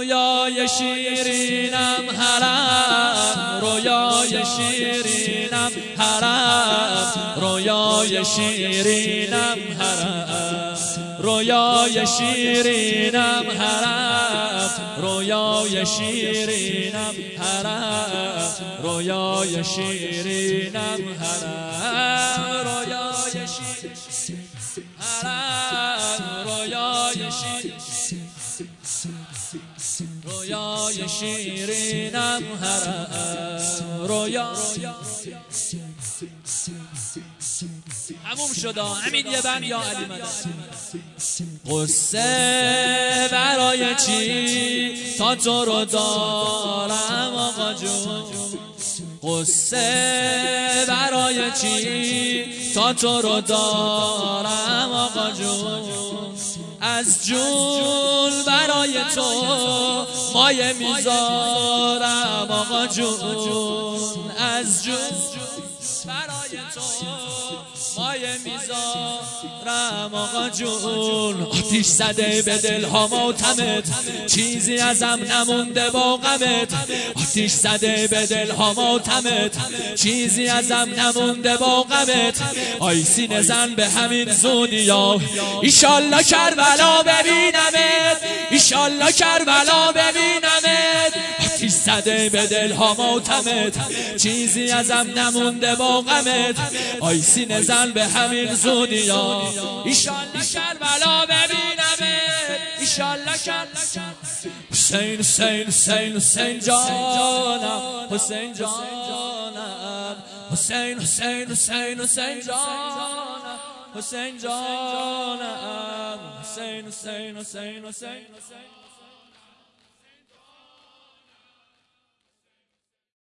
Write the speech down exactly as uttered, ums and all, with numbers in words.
رویای شیرینم حرم، رویای شیرینم حرم، رویای شیرینم حرم، رویای شیرینم حرم، رویای شیرینم حرم، رویای شیرینم حرم، رویای شیرینم حرم، رویای رویای شیرینم حرم، رویای هموم شده همین یه بند یا علی مدد. قصه برای چی تا تو رو دارم آقا جون، قصه برای چی تا تو رو دارم آقا جون، از جون برای تو مایه میذارم آقا جون، از جون برای تو مایه میذارم آقا جون. آتیش زده به دل ها ماتمت، چیزی ازم نمونده با غمت، آتیش زده به دل ها ماتمت، چیزی ازم نمونده با غمت. آی سینه زن به همین زودیا، ایشالله کربلا ببینمت، ایشالله کربلا ببینمت. آتیش زده به دل ها ماتمت، چیزی ازم نمونده با غمت. آی سینه زن به همین زودیا، ایشالله کربلا ببینمت، ایشالله کربلا. حسین حسین حسین حسین جانم، حسین جانم، حسین حسین حسین حسین جانم، حسین جانم، حسین حسین حسین حسین.